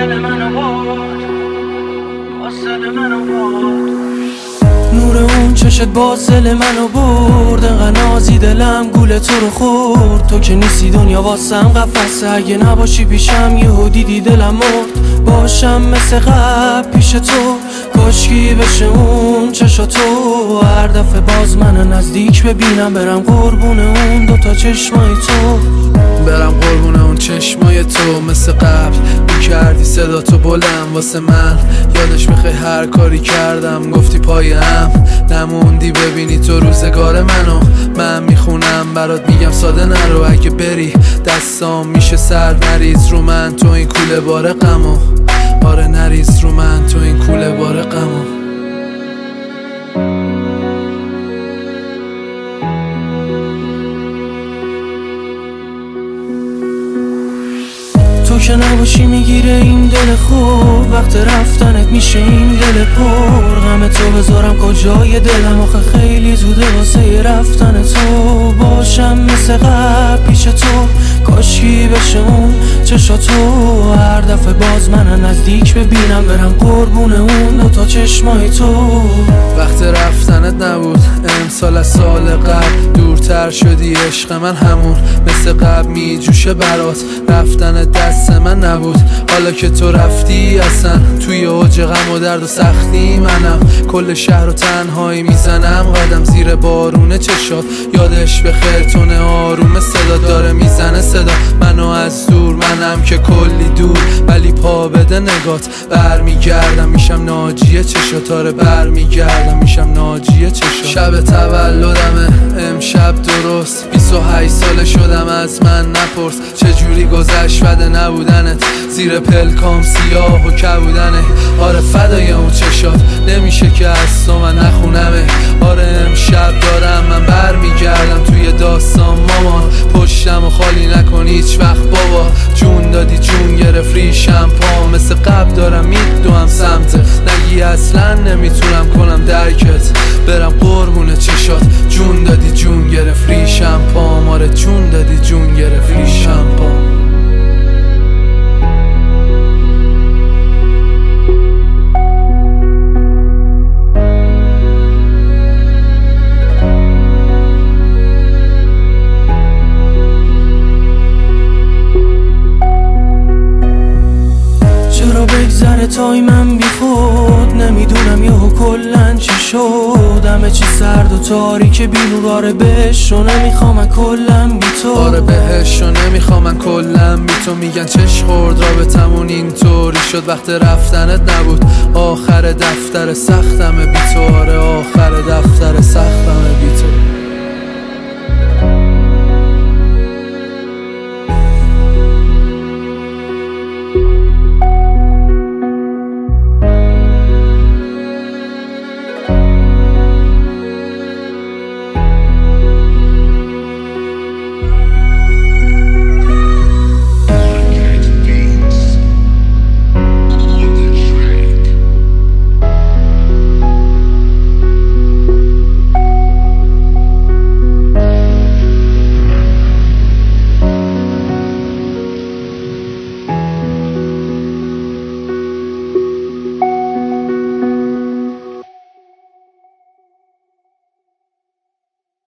دل منو برد، باز دل منو برد. نور اون چشت باز دل منو برد، انقدر نازی دلم گول تو رو خورد. تو که نیستی دنیا واسم قفسه، اگه نباشی پیشم یهو دیدی دلم مرد. باشم مثل قبل پیش تو، کاشکی بشه اون چشا تو. هر دفعه باز من نزدیک ببینم، برم قربون اون دوتا چشمای تو. برم قربون اون چشمای تو. مثل قبل میکردی صدا تو بلند واسه من، یادش بخیر هر کاری کردم گفتی پای هم نموندی. ببینی تو روزگار منو، من میخونم برات میگم ساده نرو. اگه بری دستام میشه سر، نریز رو من تو این کوله بار غمو. آره نریز رو من تو این کوله بار غمو. تو که نباشی میگیره این دل خوب، وقت رفتنت میشه این دل پر. غم تو بذارم کجای دلم، آخه خیلی زوده واسه رفتن تو. باشم مثل قبل پیش تو، کاشکی بشه اون چشا تو. هر دفعه باز من نزدیک ببینم، برم قربون اون دوتا چشمای تو. وقت رفتنت نبود امسال از سال قبل، دورتر شدی عشق من همون مثل قبل میجوشه برات. رفتنت دست من نبود، حالا که تو رفتی اصلا توی اوج غم و درد و سختی منم. کل شهر و تنهایی میزنم قدم زیر بارون چشات. یادش به خیرتونه آروم صدا داره میزنه صدا منو از دور. منم که کلی دور ولی پا بده نگات، برمیگردم میشم ناجی چشات. آره برمیگردم میشم ناجی چشات. شب تولدمه امشب درست 28 ساله شدم، از من نپرس چجوری گذشت بده نبودنت. زیر پلکام سیاه و کبودنه. آره فدای اون چشات، نمیشه که از تو من نخونمه. آره امشب دارم من برمیگردم توی داستان مامان. پشتم و خالی نکن هیچ وقت بابا، جون دادی جون گرفت ریشم پا. مثل قبل دارم میدوام سمت، نگی اصلا نمیتونم کنم درکت. برم قربون چشات، جون دادی جون گرفت ریشم پا. آره جون دادی جون گرفت ریشم پا. بگذره تایمم بی خود، نمیدونم یهو کلن چی شد. همه چی سرد و تاریک بی نور. آره بهش رو نمیخوام من کلن بی تو. آره بهش رو نمیخوام من کلن بی تو. میگن چش خورد رابطمون اینطوری شد، وقت رفتنت نبود آخر دفتر سختمه بی تو. آره آخر دفتر سختمه بی تو.